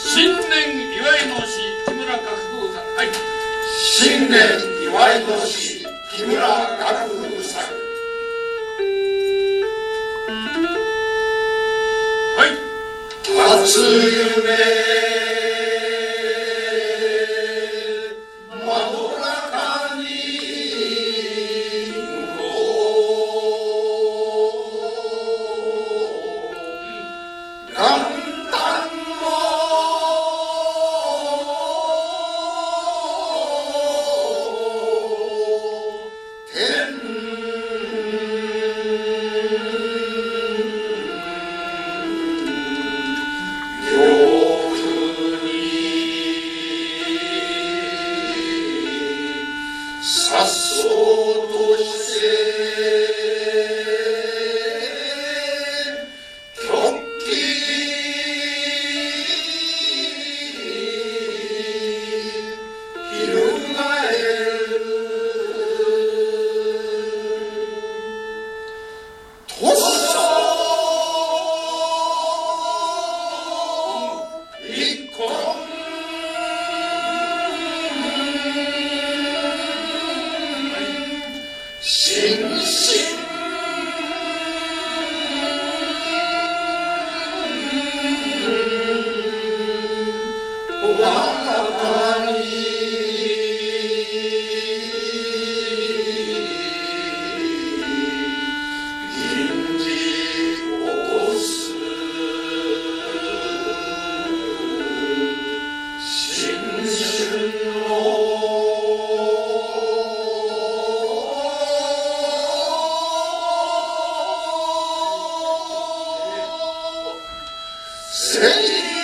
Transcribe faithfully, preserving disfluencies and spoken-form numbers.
新年祝いの詩木村楽風さん。はい。 新年祝いの詩木村楽風さん。 はい。 初夢窓中にさっそうとして極気翻るとさ一献心身我がに銀次起こす新春のせい